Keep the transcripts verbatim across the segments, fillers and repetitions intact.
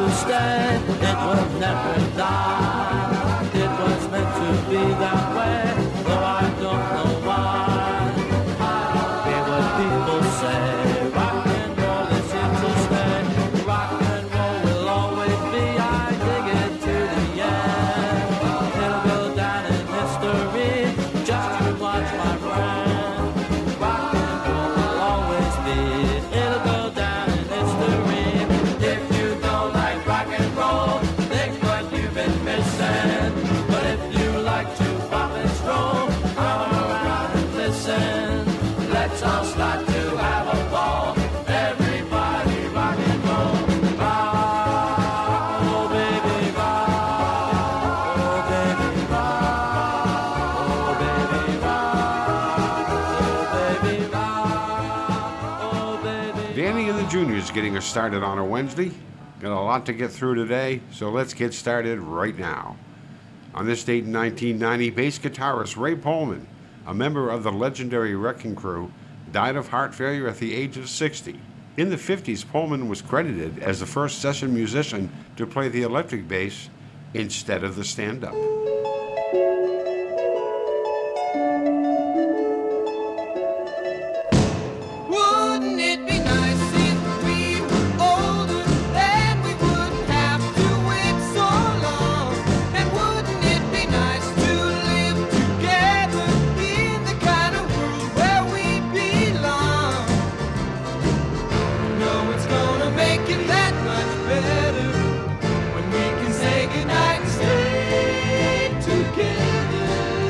to stay. It will never die. It was meant to be that way, though I don't know why. I don't care what people say. Rock and roll is here to stay. Rock and roll will always be. I dig it to the end. It'll go down in history. Just you watch, my friend. Rock and roll will always be. It'll go down in history. If you don't like rock and roll, think what you've been missing. But if you like to pop and stroll, come around and listen. Let's all start to have a ball. Everybody rock and roll. Rock, oh baby, rock. Oh baby, rock. Oh baby, rock. Oh baby, rock. Oh baby. Danny and the Juniors getting us started on a Wednesday. Got a lot to get through today, so let's get started right now. On this date in nineteen ninety, bass guitarist Ray Pohlman, a member of the legendary Wrecking Crew, died of heart failure at the age of sixty. In the fifties, Pohlman was credited as the first session musician to play the electric bass instead of the stand-up. Wouldn't it be nice if we were older, then we wouldn't have to wait so long? And wouldn't it be nice to live together in the kind of world where we belong? No, it's gonna make it that much better when we can say goodnight and stay together.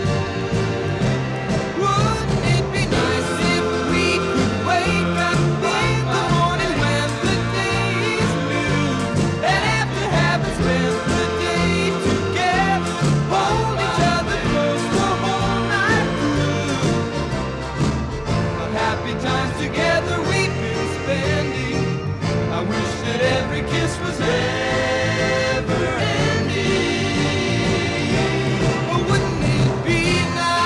Wouldn't it be nice if we could wake up in the morning when the day is new, and after having spent the day together, hold each other close the whole night through? Of happy times together we've been spending. I wish that every kiss was never ending. Oh, wouldn't it be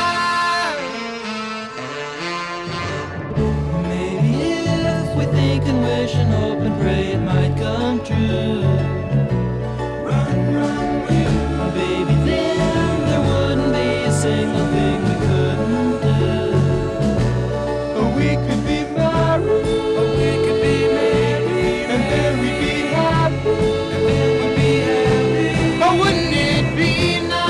nice? Maybe if we think and wish and hope and pray, it might come true. Run, run, you. Baby, then there wouldn't be a single thing we couldn't do. Oh, we could be married. Oh, we could be married. And then we'd be happy. And then we'd be happy. Oh, wouldn't it be nice?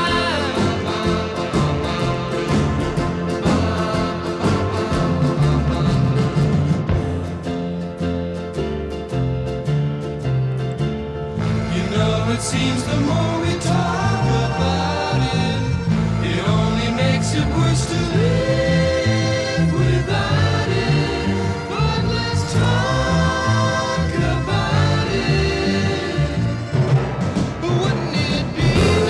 You know, it seems the more we talk about it, it only makes it worse to live without it. But let's talk about it. Wouldn't it be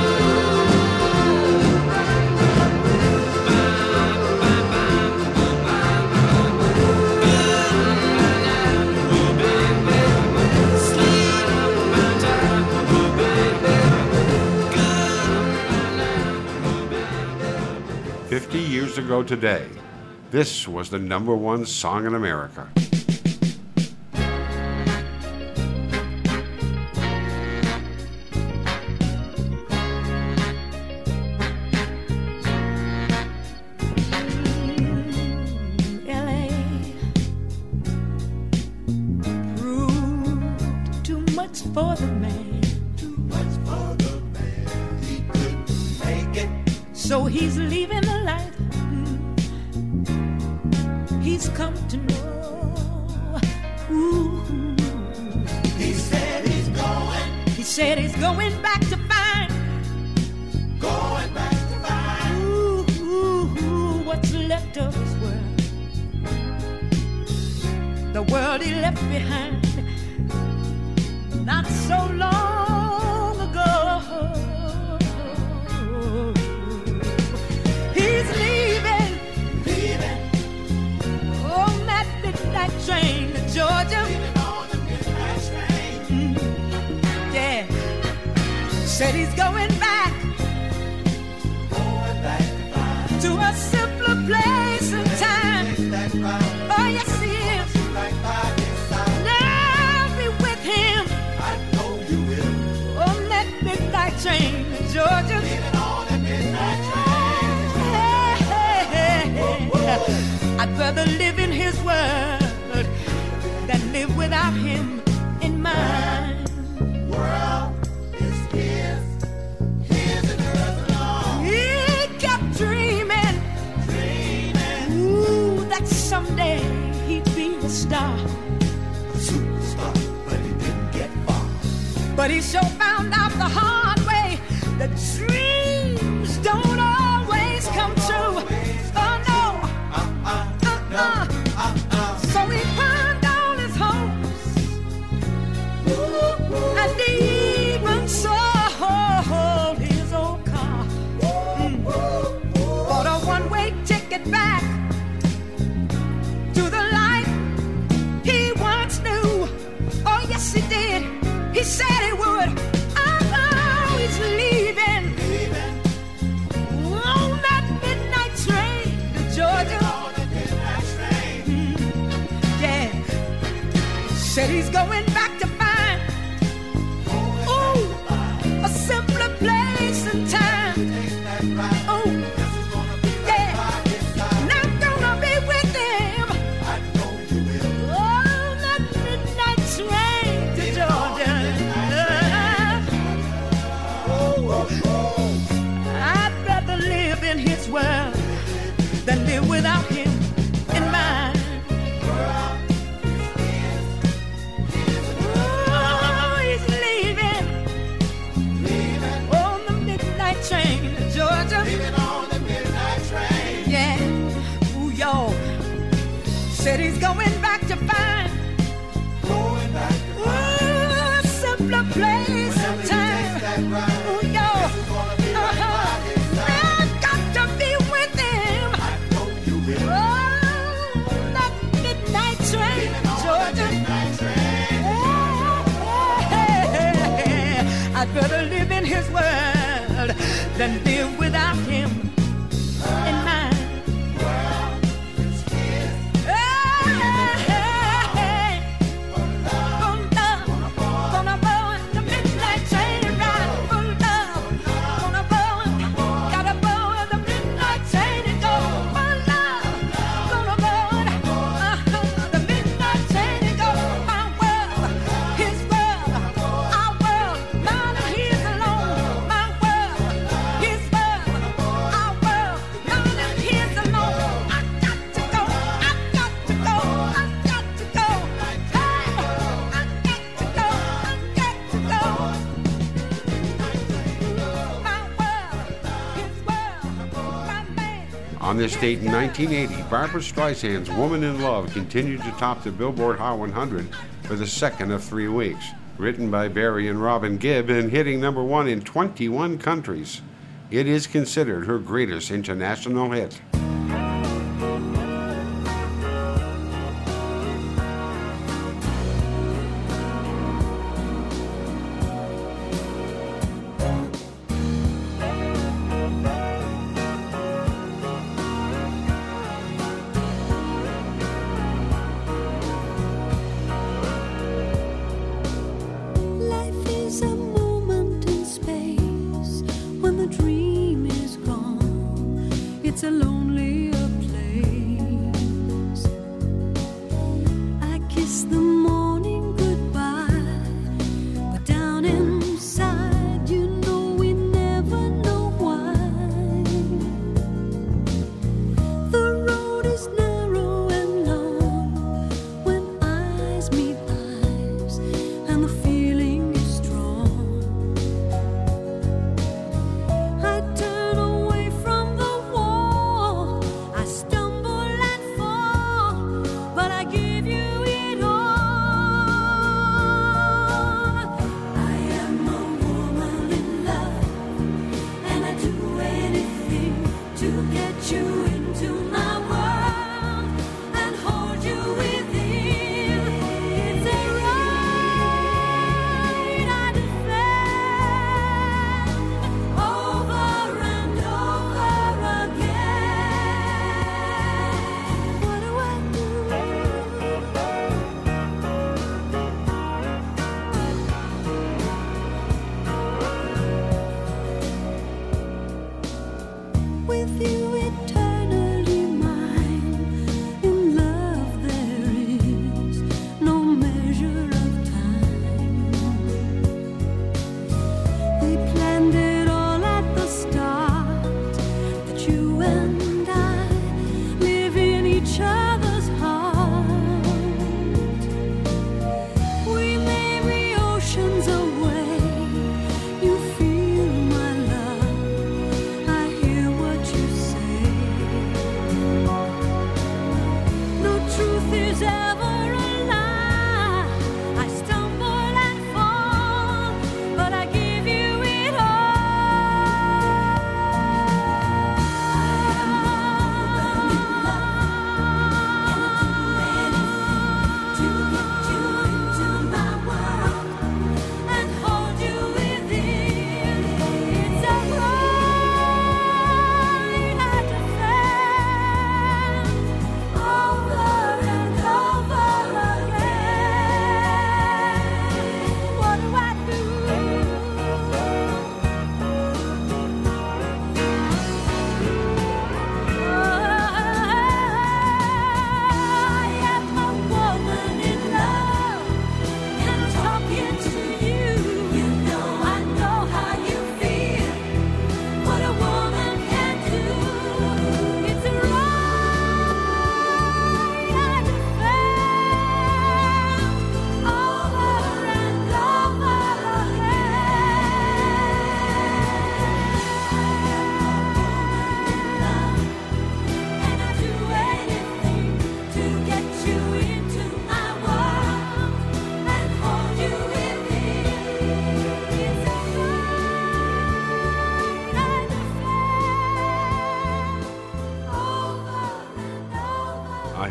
Fifty years ago today, this was the number one song in America. L A proved too much for the man. too much for the man? He couldn't make it. So he's leaving the life mm, he's come to know. Ooh. He said he's going, He said he's going back to find going back to find. ooh, ooh, ooh, what's left of his world. The world he left behind not so long ago. He's leaving Leaving on that midnight train to Georgia. on the midnight train. Yeah, said he's going back Going back to find. to a simpler place and time. Take that ride. Oh yes, he is. Like by his side. And I'll be with him I'd train to Georgia. Leaving on the midnight train. Hey, hey, hey. I'd rather live in his world than live without him in mine. World is his, his and hers alone. He kept dreaming, Dreaming, ooh, that someday he'd be a star. superstar, but he didn't get far. But he sure found out the hard way that dreams don't always come true. Oh no, uh-uh, uh-uh. So he pawned all his hopes, and he even sold his old car. Mm. Bought a one-way ticket back to the life he once knew. Oh yes he did. He said he would. Oh, he's leaving Leaving on that midnight train to Georgia. on the midnight train. Yeah. Said he's going back to find, ooh, a simpler place and time. Ain't that right? Oh, This is gonna be right yeah. by his side. And I'm gonna be with him I know you will. on that midnight train to Georgia. I'd rather live in his world than live without him in mine. Oh, he's leaving on the midnight train to Georgia. Leaving on the midnight train. Yeah, ooh, y'all. Said he's going back to find, Going back to ooh, a simpler place and time. that right. Ooh, y'all. Gonna be right Uh-huh. by his side. I've got to be with him. I know you will. Oh, that midnight train, Georgia. Midnight train. I'd rather live in his world than live without him in mine. Gonna board the midnight train and ride for love. Gonna board, gotta board the midnight train and go for love. Gonna board uh, the midnight train and go. My world, his world, our world, mine and his alone. My world, his world, our world, mine and his alone. I got to go, I got to go, I got to go. Hey, I got to go, I got to go. My world, his world, my man. On this date in nineteen eighty, Barbra Streisand's Woman in Love continued to top the Billboard Hot one hundred for the second of three weeks. Written by Barry and Robin Gibb and hitting number one in twenty-one countries, it is considered her greatest international hit. Life is a moment in space when the dream is gone. It's a lonely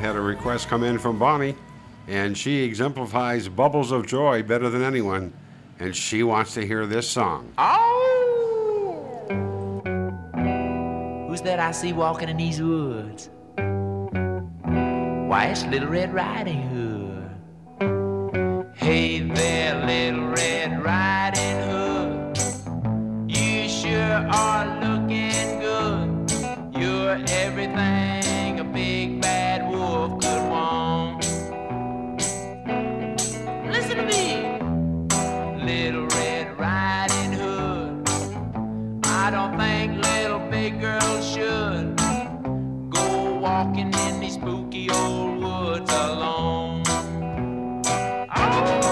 had a request come in from Bonnie, and she exemplifies bubbles of joy better than anyone, and she wants to hear this song. Oh! Who's that I see walking in these woods? Why, it's Little Red Riding Hood. Hey there, Little Red Riding Hood. You sure are looking good. You're everything a big bad wolf could want. Listen to me, Little Red Riding Hood. I don't think little big girls should go walking in these spooky old woods alone. Oh,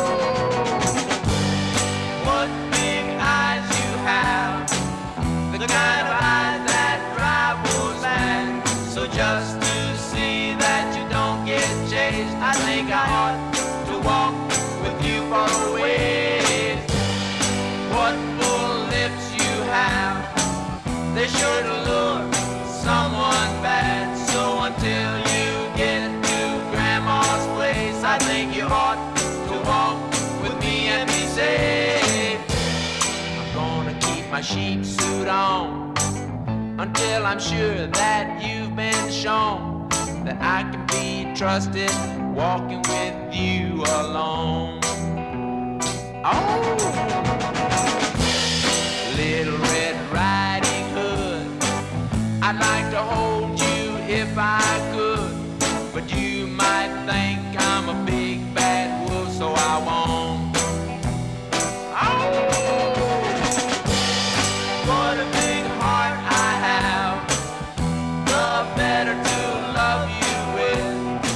what big eyes you have, the kind of eyes that drive wolves mad. So just to see that you don't get chased, I think I ought to walk with you for a ways. What full lips you have, they sure to lure someone bad. So until you get to Grandma's place, I think you ought to walk with me and be safe. I'm gonna keep my sheep suit on until I'm sure that you've been shown that I can be trusted walking with you alone. Oh, Little Red Riding Hood, I'd like to hold you if I could, but you might think I'm a big bad wolf, so I won't. Oh, what a big heart I have, the better to love you with.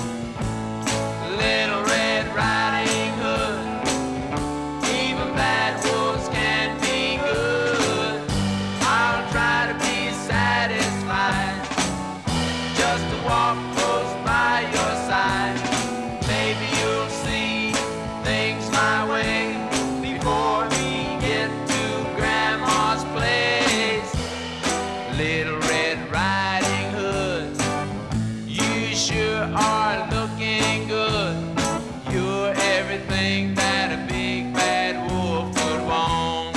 Little Red Riding Hood, even bad wolves can be good. I'll try to be satisfied just to walk close by your side. Maybe you'll see things my way before we get to Grandma's place. Little Red Riding Hood, you sure are looking good. You're everything that a big bad wolf would want.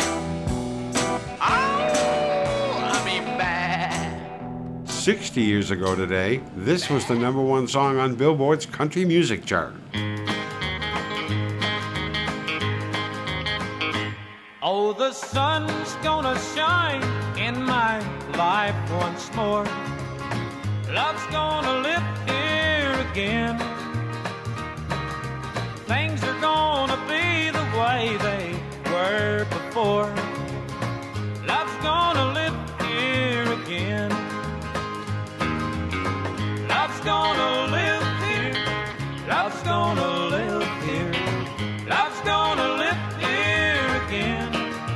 Oh, I mean bad. sixty years ago today, this was the number one song on Billboard's country music chart. Oh, the sun's gonna shine in my life once more. Love's gonna live here again. Things are gonna be the way they were before. Love's gonna live here again. Love's gonna live here. Love's gonna live here. Love's gonna live here again.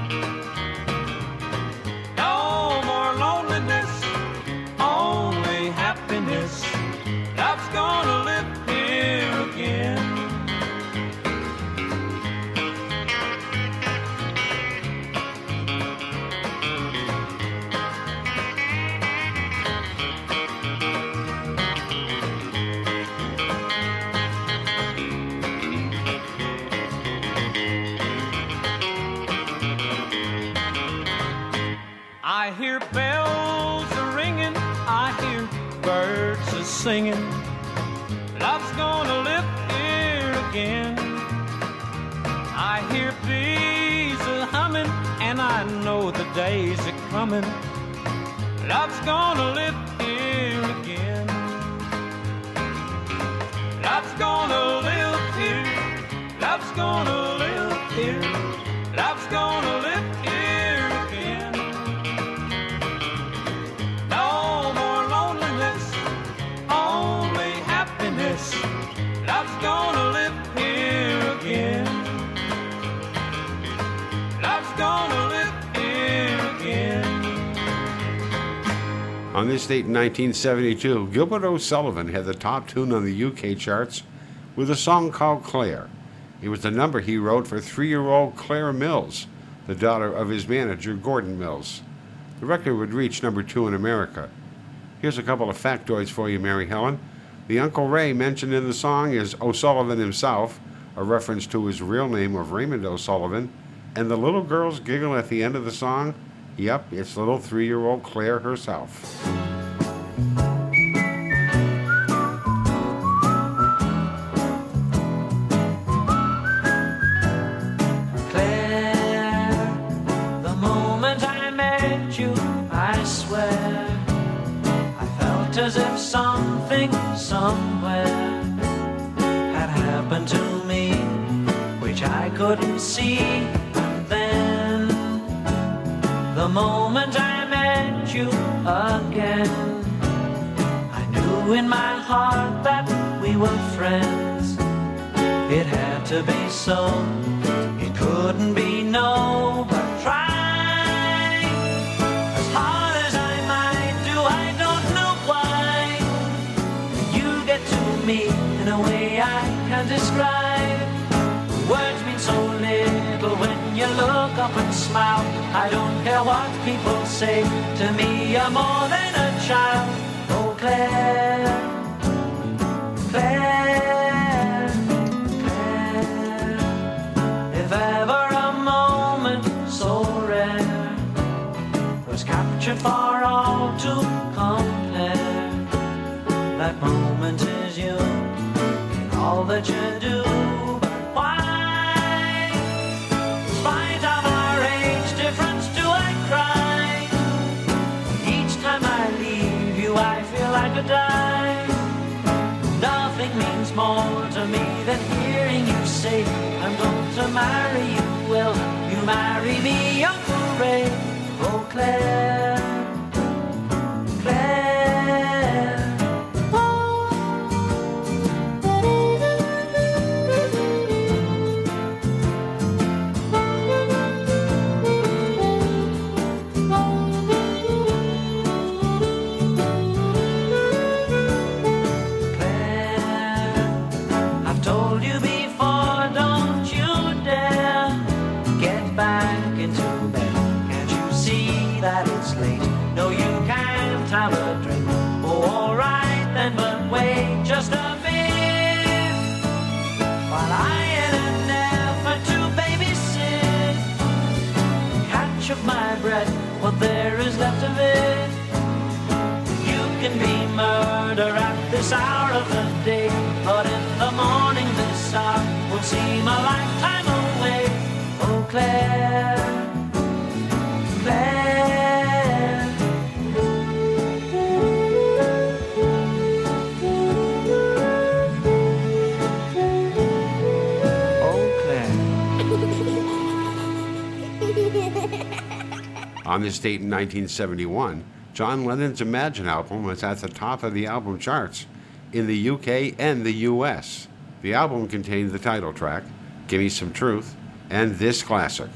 No more loneliness, only happiness. Love's gonna live here again. I hear bells a ringing, I hear birds a singing. Love's gonna live here again. I hear bees a humming, and I know the days are coming. Love's gonna live here again. Love's gonna live here. Love's gonna live here. Love's gonna live here again. No more loneliness, only happiness. Love's gonna live here again. Love's gonna live here again. On this date in nineteen seventy-two, Gilbert O'Sullivan had the top tune on the U K charts with a song called Claire. It was the number he wrote for three-year-old Claire Mills, the daughter of his manager, Gordon Mills. The record would reach number two in America. Here's a couple of factoids for you, Mary Helen. The Uncle Ray mentioned in the song is O'Sullivan himself, a reference to his real name of Raymond O'Sullivan. And the little girls giggle at the end of the song. Yep, it's little three-year-old Claire herself. As if something somewhere had happened to me, which I couldn't see. And then the moment I met you again, I knew in my heart that we were friends. It had to be so, it couldn't be no, but try. In a way I can't describe. Words mean so little when you look up and smile. I don't care what people say, to me you're more than a child. Oh Claire, Claire, Claire, if ever a moment so rare was captured for all to compare, that moment is you in all that you do. But why, in spite of our age difference, do I cry? Each time I leave you I feel I could die. Nothing means more to me than hearing you say, I'm going to marry you. Will you marry me, Uncle Ray? Oh Claire, Claire. Have a drink. Oh, all right then, but wait just a bit while I in an effort to babysit catch up my breath, what there is left of it. You can be murder at this hour of the day, but in the morning this hour will seem a lifetime away. Oh Claire, Claire. On this date in nineteen seventy-one, John Lennon's Imagine album was at the top of the album charts in the U K and the U S. The album contained the title track, Gimme Some Truth, and this classic.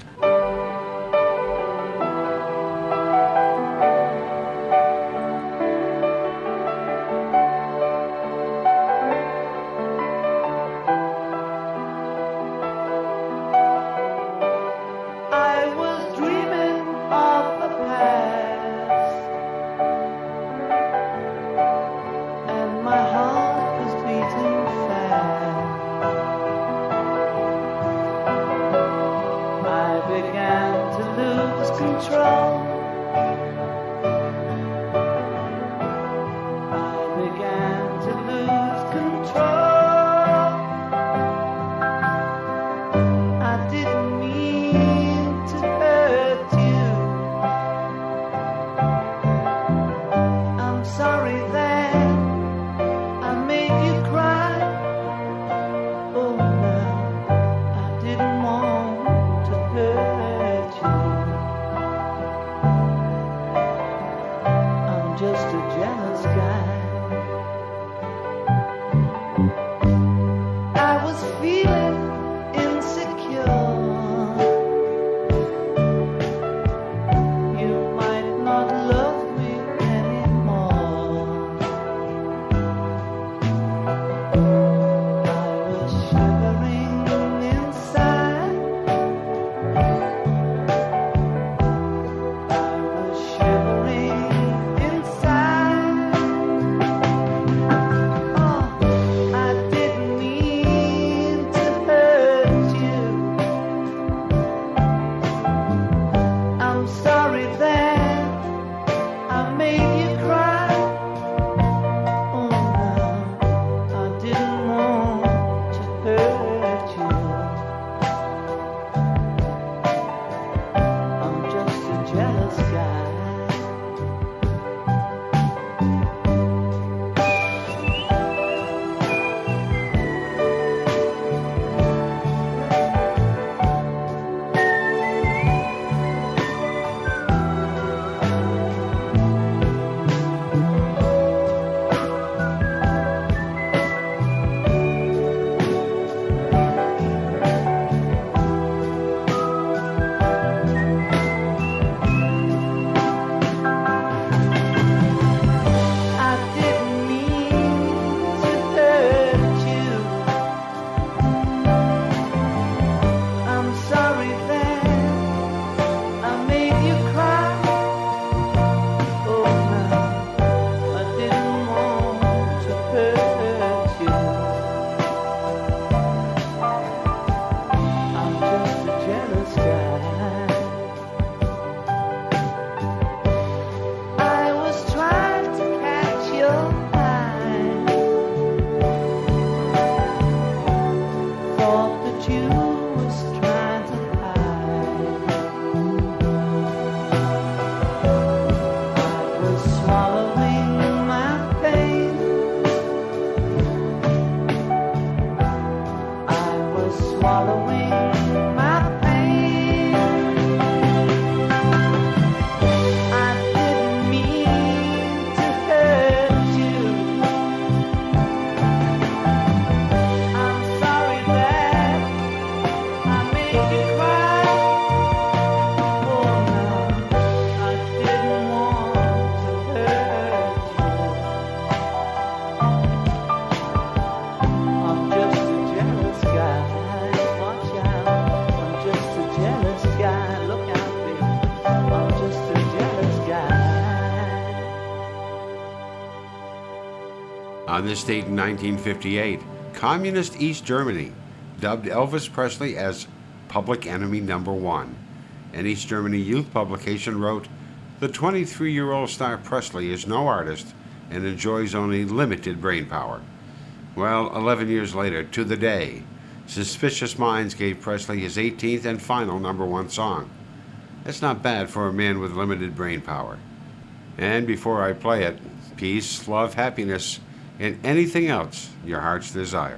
On this date in nineteen fifty-eight, Communist East Germany dubbed Elvis Presley as Public Enemy Number One. An East Germany youth publication wrote, "The twenty-three-year-old star Presley is no artist and enjoys only limited brain power." Well, eleven years later, to the day, Suspicious Minds gave Presley his eighteenth and final number one song. That's not bad for a man with limited brain power. And before I play it, peace, love, happiness, and anything else your heart's desire.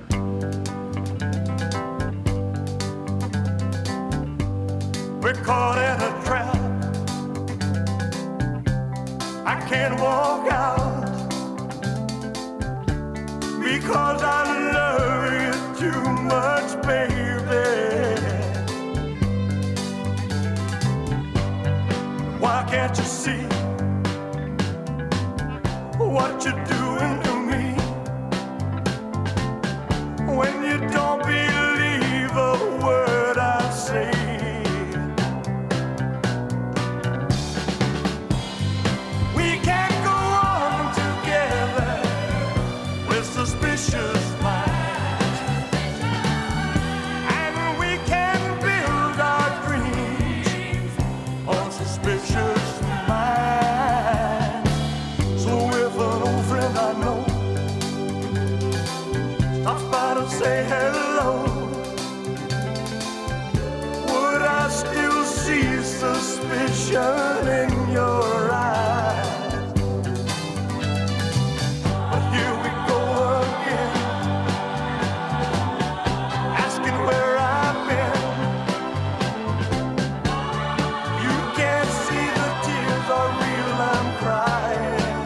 We're caught in a trap. I can't walk out because I love you too much, baby. Why can't you see what you're doing to me when you don't believe a word I say? We can't go on together with suspicious minds, and we can build our dreams on suspicious minds. So if an old friend I know stops by to say hello, would I still see suspicion in your eyes? But here we go again, asking where I've been. You can't see the tears are real, I'm crying.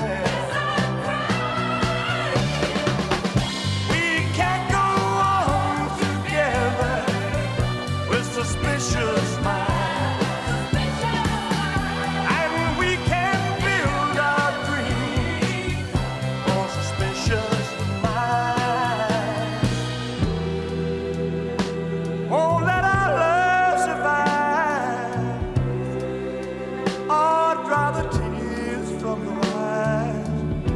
We can't go on together with suspicious minds, and we can build our dreams on suspicious minds. Won't let our love survive or dry the tears from your eyes.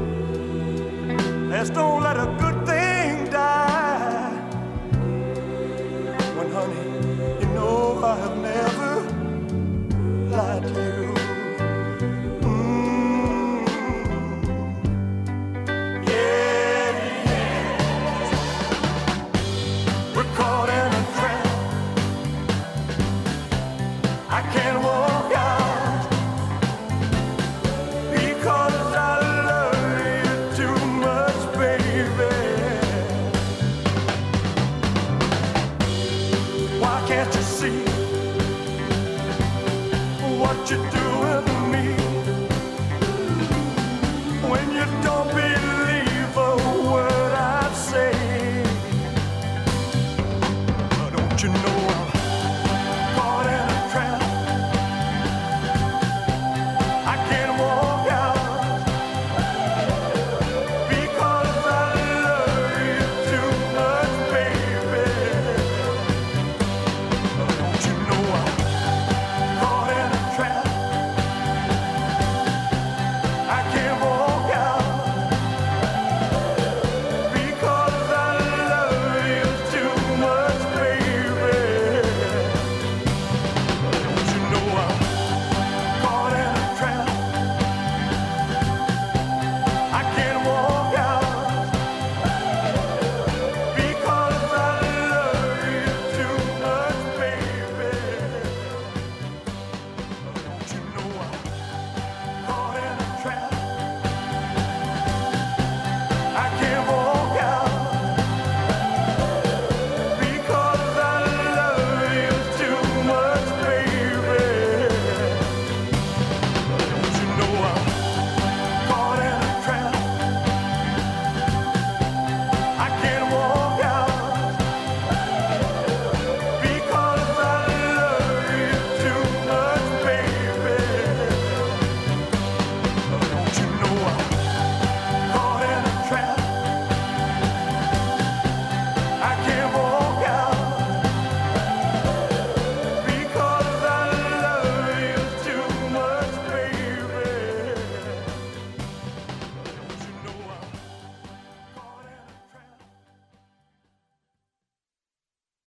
Let's don't let a good thing die. When, honey, you know I have never lied to you. Mm. Yeah, yeah. We're caught in a trap. I can't walk out because I love you too much, baby. Why can't you see what you're doing to me